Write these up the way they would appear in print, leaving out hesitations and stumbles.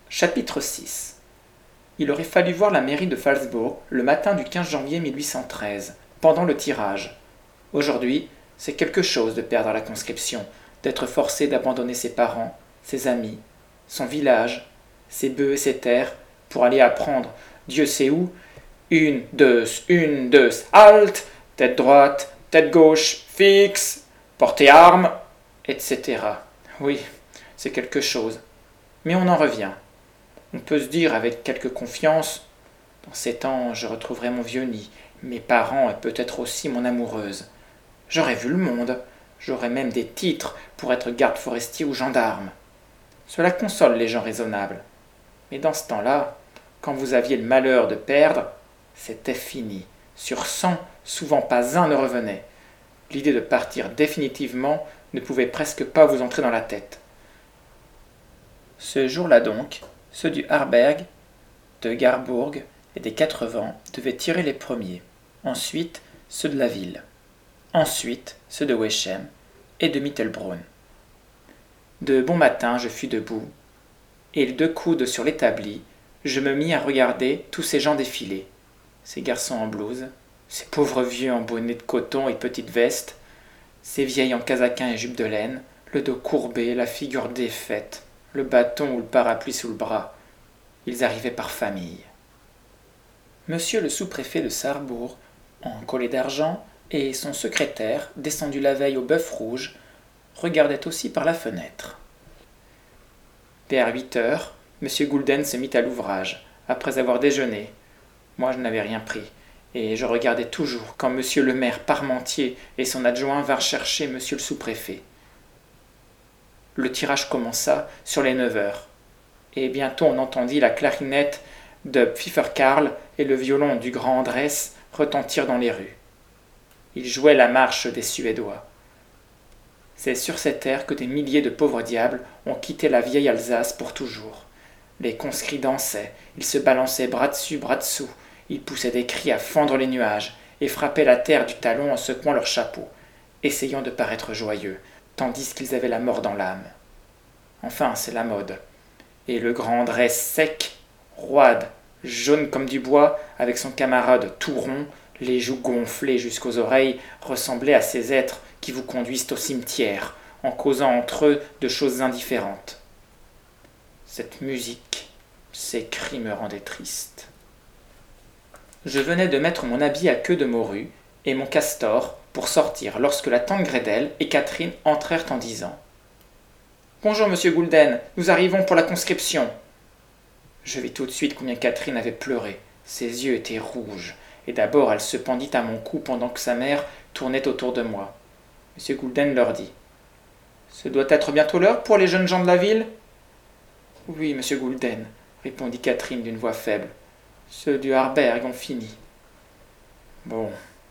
Chapitre 6. Il aurait fallu voir la mairie de Phalsbourg le matin du 15 janvier 1813, pendant le tirage. Aujourd'hui, c'est quelque chose de perdre la conscription, d'être forcé d'abandonner ses parents, ses amis, son village, ses bœufs et ses terres, pour aller apprendre, Dieu sait où, une, deux, halte, tête droite, tête gauche, fixe, portez armes, etc. Oui, c'est quelque chose. Mais on en revient. On peut se dire avec quelque confiance, dans ces temps je retrouverai mon vieux nid, mes parents et peut-être aussi mon amoureuse. J'aurais vu le monde, j'aurais même des titres pour être garde forestier ou gendarme. Cela console les gens raisonnables. Mais dans ce temps-là, quand vous aviez le malheur de perdre, c'était fini. Sur 100, souvent pas un ne revenait. L'idée de partir définitivement ne pouvait presque pas vous entrer dans la tête. Ce jour-là donc, ceux du Harberg, de Garbourg et des Quatre Vents devaient tirer les premiers. Ensuite, ceux de la ville. Ensuite, ceux de Wechem et de Mittelbrunn. De bon matin, je fus debout, et les deux coudes sur l'établi, je me mis à regarder tous ces gens défiler. Ces garçons en blouse, ces pauvres vieux en bonnet de coton et petite veste, ces vieilles en casaquin et jupe de laine, le dos courbé, la figure défaite, le bâton ou le parapluie sous le bras. Ils arrivaient par famille. Monsieur le sous-préfet de Sarrebourg, en collet d'argent, et son secrétaire, descendu la veille au bœuf rouge, regardaient aussi par la fenêtre. Vers 8 heures, M. Goulden se mit à l'ouvrage, après avoir déjeuné. Moi, je n'avais rien pris, et je regardais toujours quand M. le maire Parmentier et son adjoint vinrent chercher M. le sous-préfet. Le tirage commença sur les 9 heures, et bientôt on entendit la clarinette de Pfifferkarl et le violon du grand Andrés retentir dans les rues. Ils jouaient la marche des Suédois. C'est sur cet air que des milliers de pauvres diables ont quitté la vieille Alsace pour toujours. Les conscrits dansaient, ils se balançaient bras dessus, bras dessous, ils poussaient des cris à fendre les nuages et frappaient la terre du talon en secouant leurs chapeaux, essayant de paraître joyeux, tandis qu'ils avaient la mort dans l'âme. Enfin, c'est la mode. Et le grand Andrés sec, roide, jaune comme du bois, avec son camarade tout rond, les joues gonflées jusqu'aux oreilles, ressemblait à ces êtres qui vous conduisent au cimetière, en causant entre eux de choses indifférentes. Cette musique, ces cris me rendaient triste. Je venais de mettre mon habit à queue de morue et mon castor pour sortir lorsque la tante Grédel et Catherine entrèrent en disant « Bonjour, monsieur Goulden, nous arrivons pour la conscription. » Je vis tout de suite combien Catherine avait pleuré. Ses yeux étaient rouges, et d'abord elle se pendit à mon cou pendant que sa mère tournait autour de moi. M. Goulden leur dit « Ce doit être bientôt l'heure pour les jeunes gens de la ville ?»« Oui, monsieur Goulden, » répondit Catherine d'une voix faible. « Ceux du Harberg ont fini. »« Bon,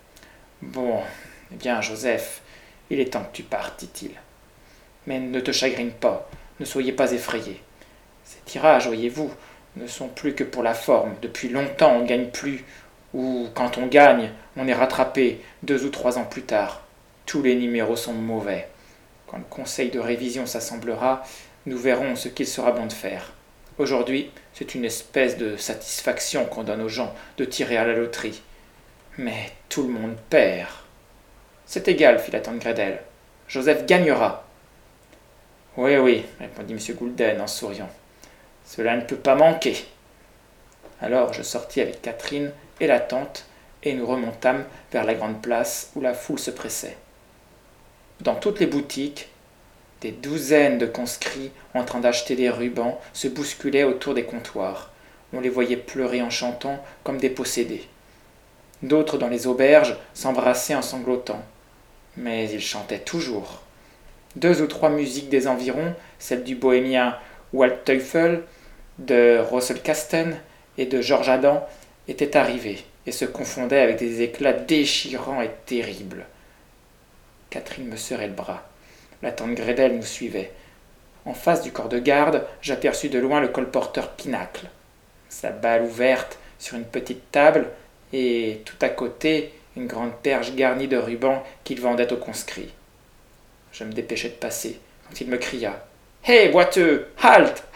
eh bien, Joseph, il est temps que tu partes, dit-il. Mais ne te chagrine pas, ne soyez pas effrayé. Ces tirages, voyez-vous, ne sont plus que pour la forme. Depuis longtemps, on ne gagne plus, ou quand on gagne, on est rattrapé 2 ou 3 ans plus tard. Tous les numéros sont mauvais. Quand le conseil de révision s'assemblera, nous verrons ce qu'il sera bon de faire. Aujourd'hui, c'est une espèce de satisfaction qu'on donne aux gens de tirer à la loterie. Mais tout le monde perd. C'est égal, fit la tante Grédel. Joseph gagnera. Oui, répondit M. Goulden en souriant. Cela ne peut pas manquer. Alors je sortis avec Catherine et la tante, et nous remontâmes vers la grande place où la foule se pressait. Dans toutes les boutiques, des douzaines de conscrits en train d'acheter des rubans se bousculaient autour des comptoirs. On les voyait pleurer en chantant comme des possédés. D'autres dans les auberges s'embrassaient en sanglotant. Mais ils chantaient toujours. 2 ou 3 musiques des environs, celles du bohémien Waldteufel, de Rosselkasten et de Georges Adam, étaient arrivées et se confondaient avec des éclats déchirants et terribles. Catherine me serrait le bras. La tante Grédel nous suivait. En face du corps de garde, j'aperçus de loin le colporteur Pinacle, sa balle ouverte sur une petite table, et tout à côté, une grande perche garnie de rubans qu'il vendait aux conscrits. Je me dépêchai de passer, quand il me cria « Hé, boiteux, halte, halte !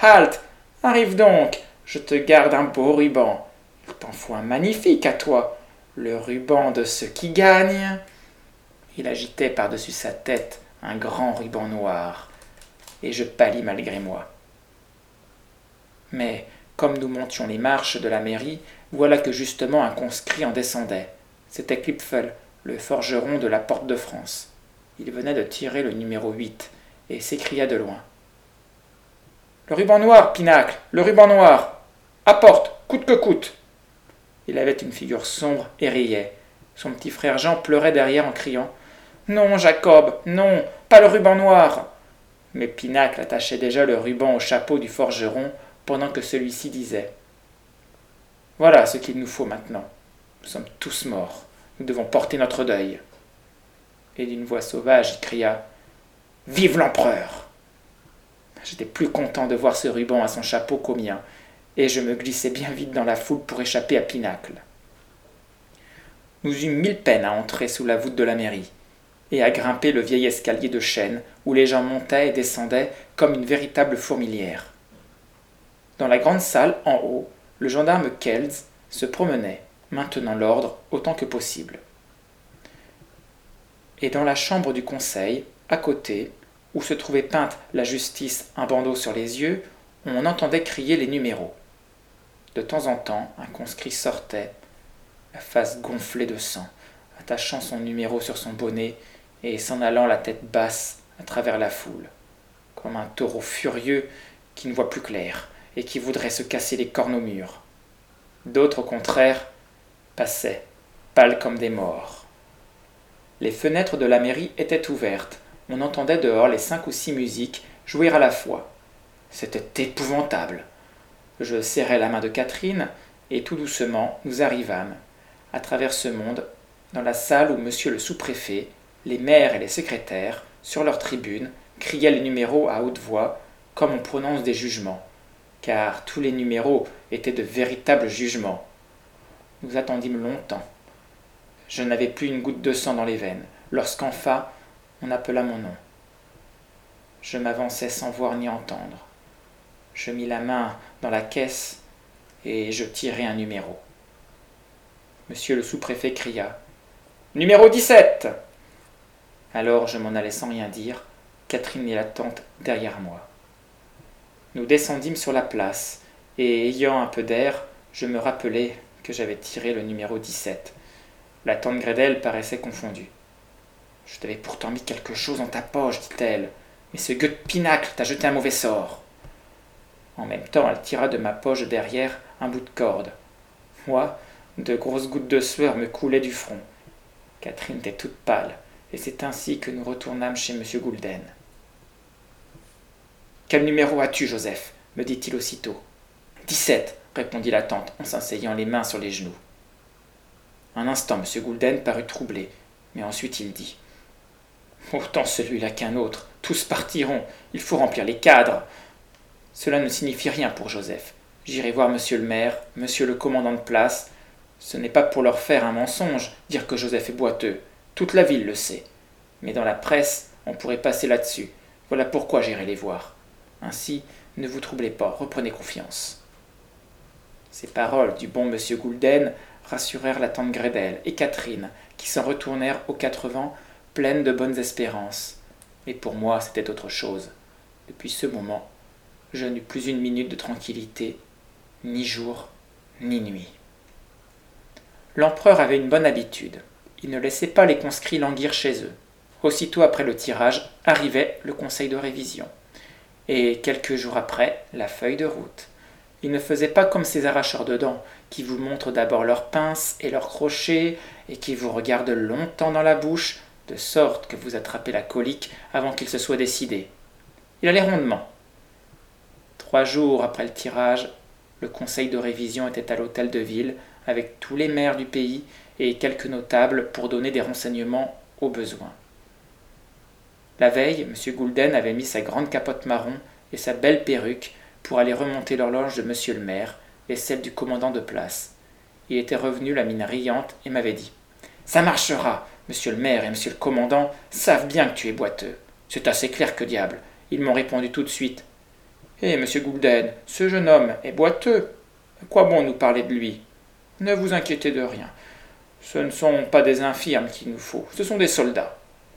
Arrive donc, je te garde un beau ruban. Il t'en faut un magnifique à toi, le ruban de ceux qui gagnent. Il agitait par-dessus sa tête un grand ruban noir, et je pâlis malgré moi. Mais, comme nous montions les marches de la mairie, voilà que justement un conscrit en descendait. C'était Klipfel, le forgeron de la Porte de France. Il venait de tirer le numéro 8 et s'écria de loin. Le ruban noir, Pinacle, le ruban noir. Apporte, coûte que coûte. Il avait une figure sombre et riait. Son petit frère Jean pleurait derrière en criant Non, Jacob, non, pas le ruban noir. Mais Pinacle attachait déjà le ruban au chapeau du forgeron pendant que celui-ci disait Voilà ce qu'il nous faut maintenant. Nous sommes tous morts. Nous devons porter notre deuil. Et d'une voix sauvage, il cria Vive l'empereur! J'étais plus content de voir ce ruban à son chapeau qu'au mien, et je me glissais bien vite dans la foule pour échapper à Pinacle. Nous eûmes 1000 peines à entrer sous la voûte de la mairie, et à grimper le vieil escalier de chêne où les gens montaient et descendaient comme une véritable fourmilière. Dans la grande salle, en haut, le gendarme Kelz se promenait, maintenant l'ordre autant que possible. Et dans la chambre du conseil, à côté, où se trouvait peinte la justice un bandeau sur les yeux, on entendait crier les numéros. De temps en temps, un conscrit sortait, la face gonflée de sang, attachant son numéro sur son bonnet et s'en allant la tête basse à travers la foule, comme un taureau furieux qui ne voit plus clair et qui voudrait se casser les cornes au mur. D'autres, au contraire, passaient, pâles comme des morts. Les fenêtres de la mairie étaient ouvertes. On entendait dehors les 5 ou 6 musiques jouer à la fois. C'était épouvantable. Je serrai la main de Catherine, et tout doucement nous arrivâmes, à travers ce monde, dans la salle où monsieur le sous-préfet, les maires et les secrétaires, sur leurs tribunes, criaient les numéros à haute voix, comme on prononce des jugements, car tous les numéros étaient de véritables jugements. Nous attendîmes longtemps. Je n'avais plus une goutte de sang dans les veines, lorsqu'enfin on appela mon nom. Je m'avançai sans voir ni entendre. Je mis la main dans la caisse et je tirai un numéro. Monsieur le sous-préfet cria « Numéro 17 !» Alors je m'en allai sans rien dire, Catherine et la tante derrière moi. Nous descendîmes sur la place, et ayant un peu d'air, je me rappelai que j'avais tiré le numéro 17. La tante Grédel paraissait confondue. « Je t'avais pourtant mis quelque chose dans ta poche, dit-elle, mais ce gueux de Pinacle t'a jeté un mauvais sort. » En même temps, elle tira de ma poche derrière un bout de corde. Moi, de grosses gouttes de sueur me coulaient du front. Catherine était toute pâle, et c'est ainsi que nous retournâmes chez M. Goulden. « Quel numéro as-tu, Joseph » me dit-il aussitôt. « 17, répondit la tante en s'asseyant les mains sur les genoux. Un instant, M. Goulden parut troublé, mais ensuite il dit « Autant celui-là qu'un autre, tous partiront, il faut remplir les cadres. » Cela ne signifie rien pour Joseph. J'irai voir monsieur le maire, monsieur le commandant de place. Ce n'est pas pour leur faire un mensonge, dire que Joseph est boiteux. Toute la ville le sait. Mais dans la presse, on pourrait passer là-dessus. Voilà pourquoi j'irai les voir. Ainsi, ne vous troublez pas, reprenez confiance. Ces paroles du bon monsieur Goulden rassurèrent la tante Grédel et Catherine, qui s'en retournèrent aux 4 vents, pleines de bonnes espérances. Et pour moi, c'était autre chose. Depuis ce moment, je n'eus plus une minute de tranquillité, ni jour, ni nuit. L'empereur avait une bonne habitude. Il ne laissait pas les conscrits languir chez eux. Aussitôt après le tirage, arrivait le conseil de révision. Et quelques jours après, la feuille de route. Il ne faisait pas comme ces arracheurs de dents, qui vous montrent d'abord leurs pinces et leurs crochets, et qui vous regardent longtemps dans la bouche, de sorte que vous attrapez la colique avant qu'il se soit décidé. Il allait rondement. 3 jours après le tirage, le conseil de révision était à l'hôtel de ville, avec tous les maires du pays et quelques notables pour donner des renseignements au besoin. La veille, M. Goulden avait mis sa grande capote marron et sa belle perruque pour aller remonter l'horloge de M. le maire et celle du commandant de place. Il était revenu la mine riante et m'avait dit « Ça marchera, M. le maire et M. le commandant savent bien que tu es boiteux. C'est assez clair que diable. Ils m'ont répondu tout de suite. Eh, monsieur Goulden, ce jeune homme est boiteux. À quoi bon nous parler de lui? Ne vous inquiétez de rien. Ce ne sont pas des infirmes qu'il nous faut, ce sont des soldats. »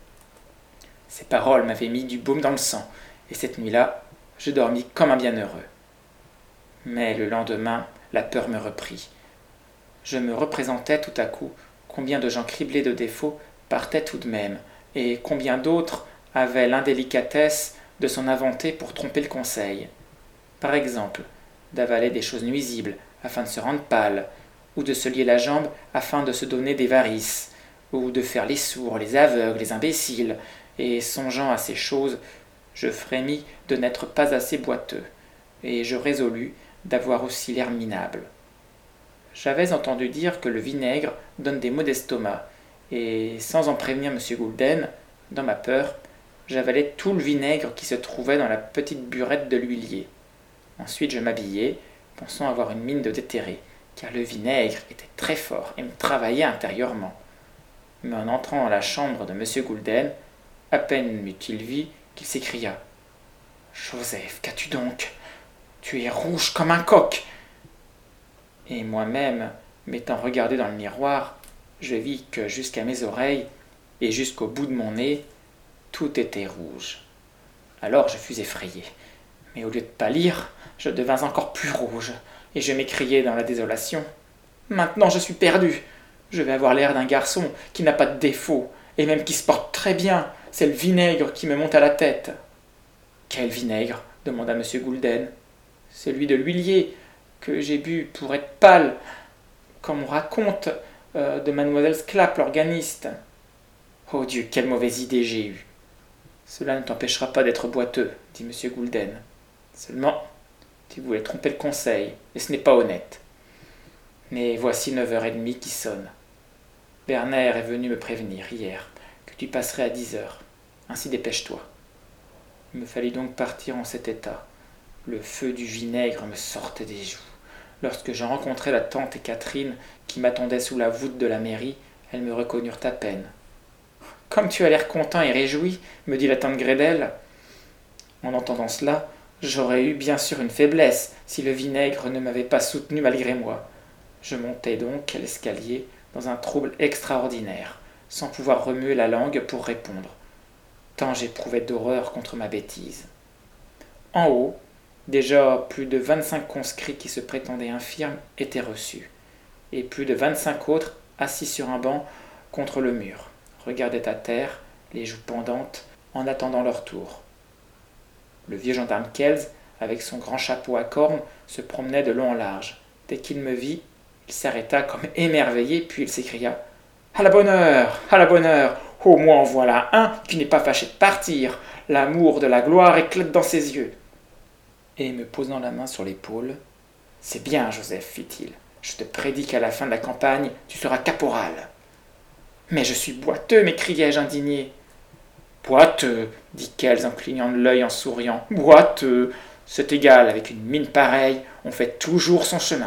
Ces paroles m'avaient mis du baume dans le sang, et cette nuit-là, je dormis comme un bienheureux. Mais le lendemain, la peur me reprit. Je me représentais tout à coup combien de gens criblés de défauts partaient tout de même, et combien d'autres avaient l'indélicatesse de s'en inventer pour tromper le conseil. Par exemple, d'avaler des choses nuisibles afin de se rendre pâle, ou de se lier la jambe afin de se donner des varices, ou de faire les sourds, les aveugles, les imbéciles, et songeant à ces choses, je frémis de n'être pas assez boiteux, et je résolus d'avoir aussi l'air minable. J'avais entendu dire que le vinaigre donne des maux d'estomac, et sans en prévenir M. Goulden, dans ma peur, j'avalai tout le vinaigre qui se trouvait dans la petite burette de l'huilier. Ensuite je m'habillai, pensant avoir une mine de déterré, car le vinaigre était très fort et me travaillait intérieurement. Mais en entrant dans la chambre de M. Goulden, à peine m'eut-il vu qu'il s'écria: « Joseph, qu'as-tu donc? Tu es rouge comme un coq !» Et moi-même, m'étant regardé dans le miroir, je vis que jusqu'à mes oreilles et jusqu'au bout de mon nez, tout était rouge. Alors je fus effrayé, mais au lieu de pâlir, je devins encore plus rouge, et je m'écriai dans la désolation: « Maintenant je suis perdu! Je vais avoir l'air d'un garçon qui n'a pas de défaut, et même qui se porte très bien. C'est le vinaigre qui me monte à la tête. » « Quel vinaigre ?» demanda M. Goulden. « Celui de l'huilier, que j'ai bu pour être pâle, comme on raconte de mademoiselle Sclapp, l'organiste. »« Oh Dieu, quelle mauvaise idée j'ai eue !»« Cela ne t'empêchera pas d'être boiteux, dit M. Goulden. Seulement, tu voulais tromper le conseil, et ce n'est pas honnête. Mais voici 9h30 qui sonnent. Werner est venu me prévenir hier que tu passerais à 10h. Ainsi dépêche-toi. » Il me fallut donc partir en cet état. Le feu du vinaigre me sortait des joues. Lorsque je rencontrai la tante et Catherine, qui m'attendaient sous la voûte de la mairie, elles me reconnurent à peine. « Comme tu as l'air content et réjoui, me dit la tante Grédel. » En entendant cela, j'aurais eu bien sûr une faiblesse si le vinaigre ne m'avait pas soutenu malgré moi. Je montai donc l'escalier dans un trouble extraordinaire, sans pouvoir remuer la langue pour répondre, tant j'éprouvais d'horreur contre ma bêtise. En haut, déjà plus de 25 conscrits qui se prétendaient infirmes étaient reçus, et plus de 25 autres, assis sur un banc contre le mur, regardaient à terre, les joues pendantes, en attendant leur tour. Le vieux gendarme Kelz, avec son grand chapeau à cornes, se promenait de long en large. Dès qu'il me vit, il s'arrêta comme émerveillé, puis il s'écria: « À la bonne heure! À la bonne heure! Au moins en voilà un qui n'est pas fâché de partir! L'amour de la gloire éclate dans ses yeux !» Et me posant la main sur l'épaule: « C'est bien, Joseph, fit-il. Je te prédis qu'à la fin de la campagne, tu seras caporal. »« Mais je suis boiteux, m'écriai-je indigné. »« Boiteux, dit Kelz en clignant de l'œil en souriant. Boiteux, c'est égal, avec une mine pareille, on fait toujours son chemin. »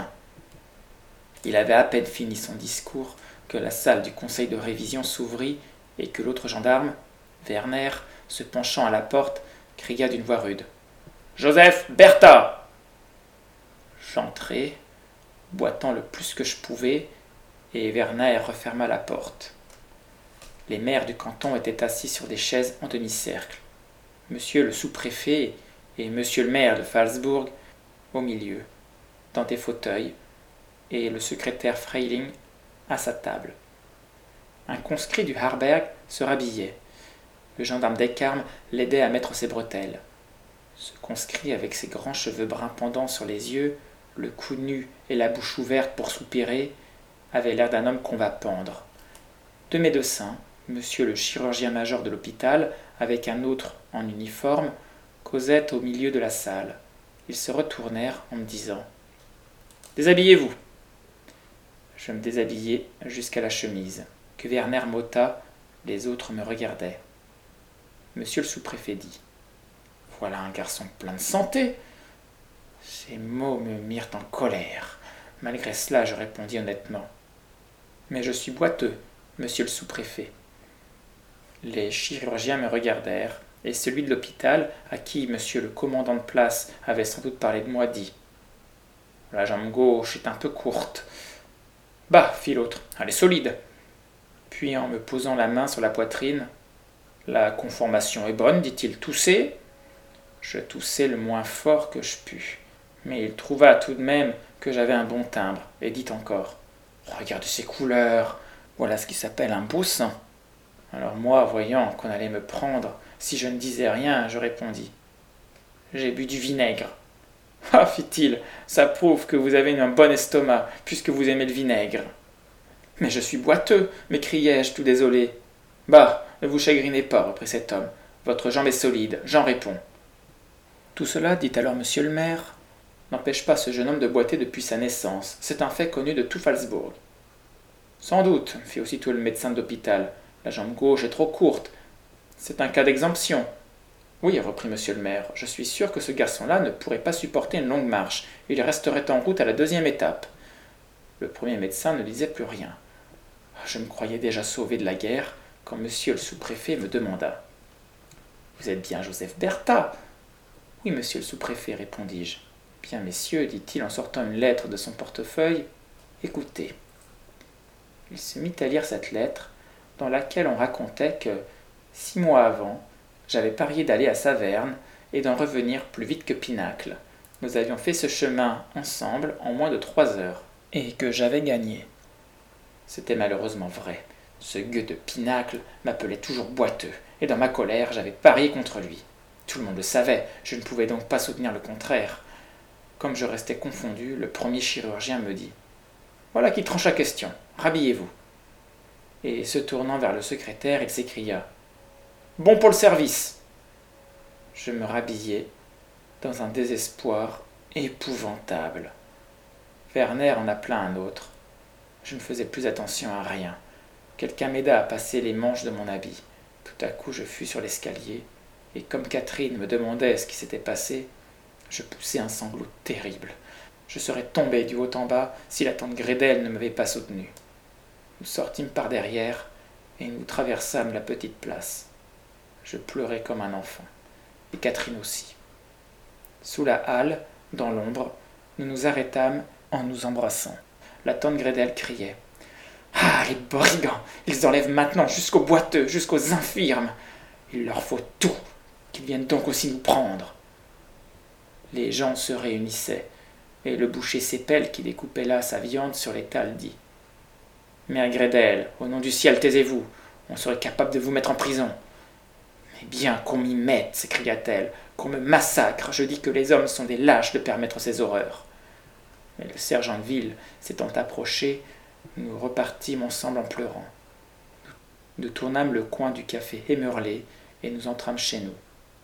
Il avait à peine fini son discours que la salle du conseil de révision s'ouvrit et que l'autre gendarme, Werner, se penchant à la porte, cria d'une voix rude: « Joseph, Bertha !» J'entrai, boitant le plus que je pouvais, et Werner referma la porte. Les maires du canton étaient assis sur des chaises en demi-cercle, monsieur le sous-préfet et monsieur le maire de Phalsbourg au milieu, dans des fauteuils, et le secrétaire Freiling à sa table. Un conscrit du Harberg se rhabillait. Le gendarme Descarmes l'aidait à mettre ses bretelles. Ce conscrit, avec ses grands cheveux bruns pendants sur les yeux, le cou nu et la bouche ouverte pour soupirer, avait l'air d'un homme qu'on va pendre. Deux médecins, monsieur le chirurgien-major de l'hôpital, avec un autre en uniforme, causaient au milieu de la salle. Ils se retournèrent en me disant: « Déshabillez-vous !» Je me déshabillai jusqu'à la chemise, que Werner m'ôta, les autres me regardaient. Monsieur le sous-préfet dit: « Voilà un garçon plein de santé !» Ces mots me mirent en colère. Malgré cela, je répondis honnêtement: « Mais je suis boiteux, monsieur le sous-préfet. » Les chirurgiens me regardèrent, et celui de l'hôpital, à qui monsieur le commandant de place avait sans doute parlé de moi, dit « La jambe gauche est un peu courte. »« Bah, fit l'autre, elle est solide. » Puis en me posant la main sur la poitrine, « La conformation est bonne, dit-il, toussez. » Je toussai le moins fort que je pus, mais il trouva tout de même que j'avais un bon timbre, et dit encore « Regardez ces couleurs, voilà ce qui s'appelle un beau sang. » Alors moi, voyant qu'on allait me prendre, si je ne disais rien, je répondis « J'ai bu du vinaigre. »« Ah, fit-il, ça prouve que vous avez un bon estomac, puisque vous aimez le vinaigre. »« Mais je suis boiteux, m'écriai-je tout désolé. »« Bah, ne vous chagrinez pas, reprit cet homme, votre jambe est solide, j'en réponds. » Tout cela, dit alors monsieur le maire, n'empêche pas ce jeune homme de boiter depuis sa naissance. C'est un fait connu de tout Phalsbourg. Sans doute, fit aussitôt le médecin de l'hôpital, la jambe gauche est trop courte. C'est un cas d'exemption. Oui, reprit monsieur le maire, je suis sûr que ce garçon-là ne pourrait pas supporter une longue marche. Il resterait en route à la deuxième étape. Le premier médecin ne disait plus rien. Je me croyais déjà sauvé de la guerre quand monsieur le sous-préfet me demanda. Vous êtes bien Joseph Bertha? Oui, monsieur le sous-préfet, répondis-je. Bien, messieurs, dit-il en sortant une lettre de son portefeuille, écoutez. Il se mit à lire cette lettre, dans laquelle on racontait que, 6 mois avant, j'avais parié d'aller à Saverne et d'en revenir plus vite que Pinacle. Nous avions fait ce chemin ensemble en moins de 3 heures, et que j'avais gagné. C'était malheureusement vrai. Ce gueux de Pinacle m'appelait toujours boiteux, et dans ma colère, j'avais parié contre lui. Tout le monde le savait, je ne pouvais donc pas soutenir le contraire. Comme je restais confondu, le premier chirurgien me dit « Voilà qui tranche la question, rhabillez-vous. » Et se tournant vers le secrétaire, il s'écria « Bon pour le service !» Je me rhabillai dans un désespoir épouvantable. Werner en appela un autre. Je ne faisais plus attention à rien. Quelqu'un m'aida à passer les manches de mon habit. Tout à coup, je fus sur l'escalier, et comme Catherine me demandait ce qui s'était passé, je poussai un sanglot terrible. Je serais tombé du haut en bas si la tante Grédel ne m'avait pas soutenu. Nous sortîmes par derrière, et nous traversâmes la petite place. Je pleurais comme un enfant, et Catherine aussi. Sous la halle, dans l'ombre, nous nous arrêtâmes en nous embrassant. La tante Grédel criait « Ah, les brigands! Ils enlèvent maintenant jusqu'aux boiteux, jusqu'aux infirmes! Il leur faut tout! Qu'ils viennent donc aussi nous prendre !» Les gens se réunissaient, et le boucher Sépel qui découpait là sa viande sur l'étal dit « Mère Grédel, au nom du ciel, taisez-vous, on serait capable de vous mettre en prison. »« Mais bien qu'on m'y mette, s'écria-t-elle, qu'on me massacre, je dis que les hommes sont des lâches de permettre ces horreurs. » Mais le sergent de ville s'étant approché, nous repartîmes ensemble en pleurant. Nous tournâmes le coin du café Émerlé et nous entrâmes chez nous.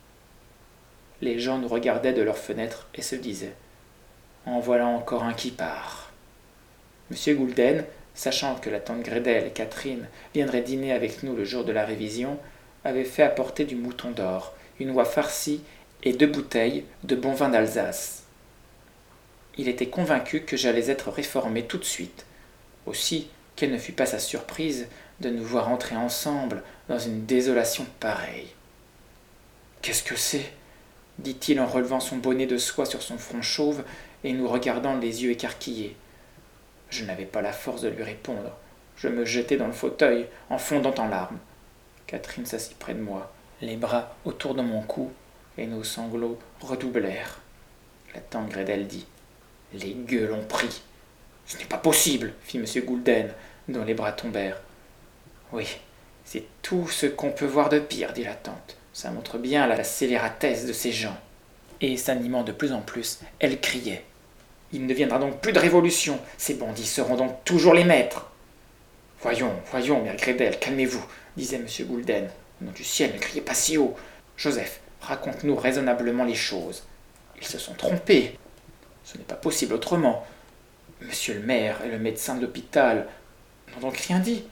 Les gens nous regardaient de leurs fenêtres et se disaient « En voilà encore un qui part. » M. Goulden, sachant que la tante Grédel et Catherine viendraient dîner avec nous le jour de la révision, avait fait apporter du mouton d'or, une oie farcie et 2 bouteilles de bon vin d'Alsace. Il était convaincu que j'allais être réformé tout de suite. Aussi, quelle ne fut pas sa surprise de nous voir entrer ensemble dans une désolation pareille. « Qu'est-ce que c'est ?» dit-il en relevant son bonnet de soie sur son front chauve et nous regardant les yeux écarquillés. Je n'avais pas la force de lui répondre. Je me jetai dans le fauteuil, en fondant en larmes. Catherine s'assit près de moi, les bras autour de mon cou, et nos sanglots redoublèrent. La tante Grédel dit « Les gueux l'ont pris. »« Ce n'est pas possible, fit M. Goulden, dont les bras tombèrent. »« Oui, c'est tout ce qu'on peut voir de pire, dit la tante. Ça montre bien la scélératesse de ces gens. » Et s'animant de plus en plus, elle criait « Il ne viendra donc plus de révolution. Ces bandits seront donc toujours les maîtres. » Voyons, mère Grédel, calmez-vous, disait M. Goulden. Au nom du ciel, ne criez pas si haut. Joseph, raconte-nous raisonnablement les choses. Ils se sont trompés. Ce n'est pas possible autrement. Monsieur le maire et le médecin de l'hôpital n'ont donc rien dit.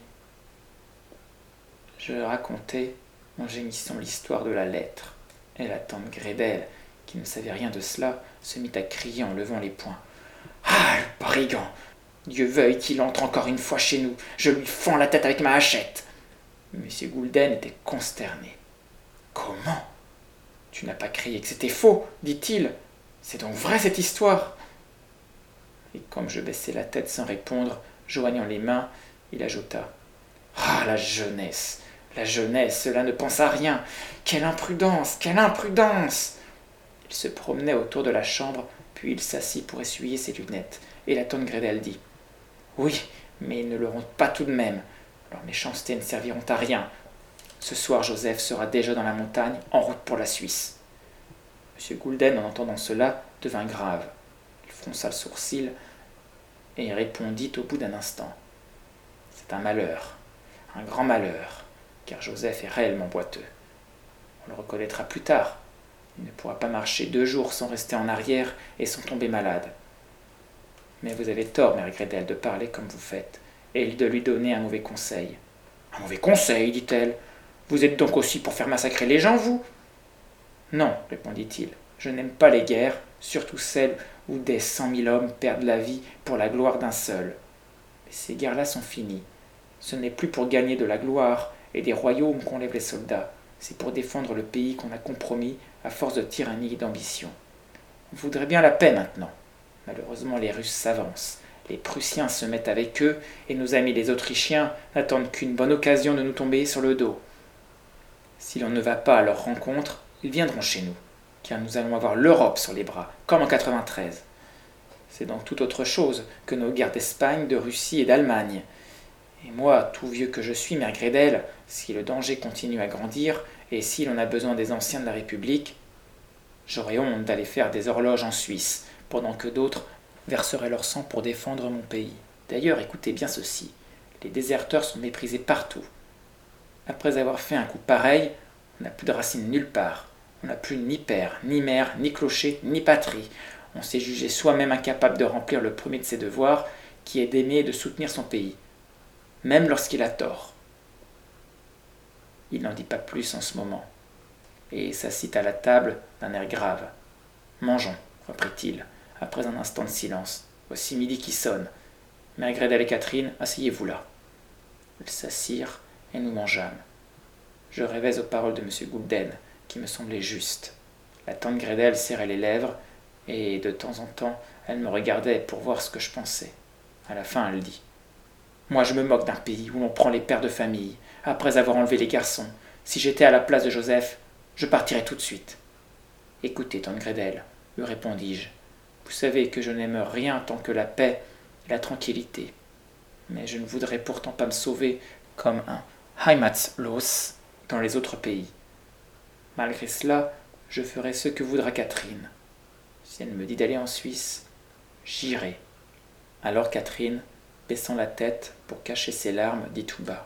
Je racontai en gémissant l'histoire de la lettre, et la tante Grédel, qui ne savait rien de cela, se mit à crier en levant les poings. « Ah, le brigand! Dieu veuille qu'il entre encore une fois chez nous. Je lui fends la tête avec ma hachette. » M. Goulden était consterné. « Comment ? Tu n'as pas crié que c'était faux, dit-il. C'est donc vrai cette histoire. Et comme je baissai la tête sans répondre, joignant les mains, il ajouta. Ah, la jeunesse, cela ne pense à rien. Quelle imprudence, quelle imprudence. Il se promenait autour de la chambre, puis il s'assit pour essuyer ses lunettes, et la tante Grédel dit. Oui, mais ils ne l'auront pas tout de même. Leurs méchancetés ne serviront à rien. Ce soir, Joseph sera déjà dans la montagne, en route pour la Suisse. M. Goulden, en entendant cela, devint grave. Il fronça le sourcil et répondit au bout d'un instant. C'est un malheur, un grand malheur, car Joseph est réellement boiteux. On le reconnaîtra plus tard. Il ne pourra pas marcher 2 jours sans rester en arrière et sans tomber malade. Mais vous avez tort, mère Grédel, de parler comme vous faites, et de lui donner un mauvais conseil. Un mauvais conseil, dit-elle. Vous êtes donc aussi pour faire massacrer les gens, vous? Non, répondit-il. Je n'aime pas les guerres, surtout celles où des 100 000 hommes perdent la vie pour la gloire d'un seul. Mais ces guerres-là sont finies. Ce n'est plus pour gagner de la gloire et des royaumes qu'on lève les soldats. C'est pour défendre le pays qu'on a compromis à force de tyrannie et d'ambition. On voudrait bien la paix maintenant. Malheureusement, les Russes s'avancent. Les Prussiens se mettent avec eux, et nos amis les Autrichiens n'attendent qu'une bonne occasion de nous tomber sur le dos. Si l'on ne va pas à leur rencontre, ils viendront chez nous, car nous allons avoir l'Europe sur les bras, comme en 93. C'est donc tout autre chose que nos guerres d'Espagne, de Russie et d'Allemagne. Et moi, tout vieux que je suis, mère Grédel, si le danger continue à grandir, et si l'on a besoin des anciens de la République, j'aurais honte d'aller faire des horloges en Suisse, pendant que d'autres verseraient leur sang pour défendre mon pays. D'ailleurs, écoutez bien ceci, les déserteurs sont méprisés partout. Après avoir fait un coup pareil, on n'a plus de racines nulle part. On n'a plus ni père, ni mère, ni clocher, ni patrie. On s'est jugé soi-même incapable de remplir le premier de ses devoirs, qui est d'aimer et de soutenir son pays, même lorsqu'il a tort. Il n'en dit pas plus en ce moment, et s'assit à la table d'un air grave. Mangeons, reprit-il, après un instant de silence. Voici midi qui sonne. Mère Grédel et Catherine, asseyez-vous là. Ils s'assirent et nous mangeâmes. Je rêvais aux paroles de M. Goulden, qui me semblaient justes. La tante Grédel serrait les lèvres, et de temps en temps, elle me regardait pour voir ce que je pensais. À la fin, elle dit « Moi, je me moque d'un pays où l'on prend les pères de famille, après avoir enlevé les garçons. Si j'étais à la place de Joseph, je partirais tout de suite. » « Écoutez, tante Grédel, lui répondis-je, vous savez que je n'aime rien tant que la paix et la tranquillité. Mais je ne voudrais pourtant pas me sauver comme un Heimatlos dans les autres pays. Malgré cela, je ferai ce que voudra Catherine. Si elle me dit d'aller en Suisse, j'irai. » Alors Catherine, baissant la tête pour cacher ses larmes, dit tout bas.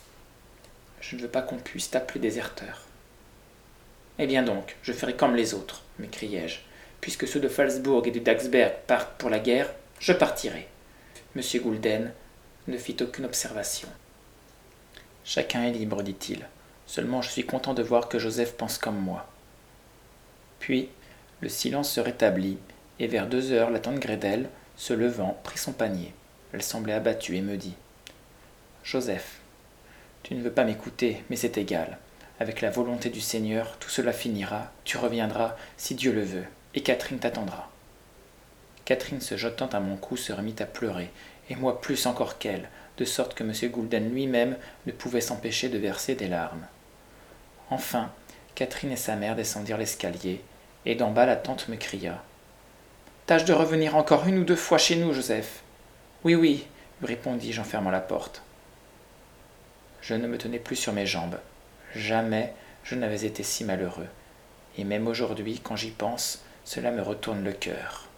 « Je ne veux pas qu'on puisse t'appeler déserteur. » « Eh bien donc, je ferai comme les autres, m'écriai-je. Puisque ceux de Phalsbourg et de Daxberg partent pour la guerre, je partirai. M. Goulden ne fit aucune observation. Chacun est libre, dit-il. Seulement je suis content de voir que Joseph pense comme moi. Puis le silence se rétablit, et vers 2 heures, la tante Grédel, se levant, prit son panier. Elle semblait abattue et me dit « Joseph, tu ne veux pas m'écouter, mais c'est égal. Avec la volonté du Seigneur, tout cela finira, tu reviendras, si Dieu le veut, et Catherine t'attendra. » Catherine, se jetant à mon cou, se remit à pleurer, et moi plus encore qu'elle, de sorte que M. Goulden lui-même ne pouvait s'empêcher de verser des larmes. Enfin, Catherine et sa mère descendirent l'escalier, et d'en bas la tante me cria « Tâche de revenir encore 1 ou 2 fois chez nous, Joseph. »« Oui, oui, » lui répondis-je en fermant la porte. Je ne me tenais plus sur mes jambes. Jamais je n'avais été si malheureux, et même aujourd'hui, quand j'y pense, cela me retourne le cœur.